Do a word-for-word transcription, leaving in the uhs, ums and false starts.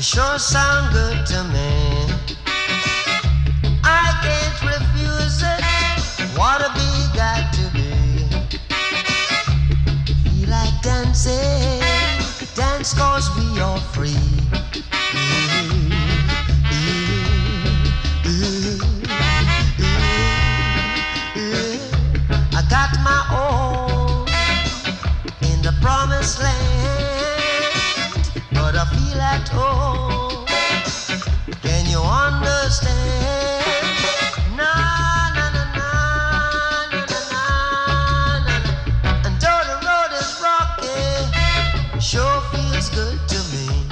You sure sound good to me. I can't refuse it. What a bee got to be. Feel like dancing. Dance cause we are free. I got my own in the promised land, but I feel at home. Can you understand? Na na na na na na na na. And though the road is rocky, sure feels good to me.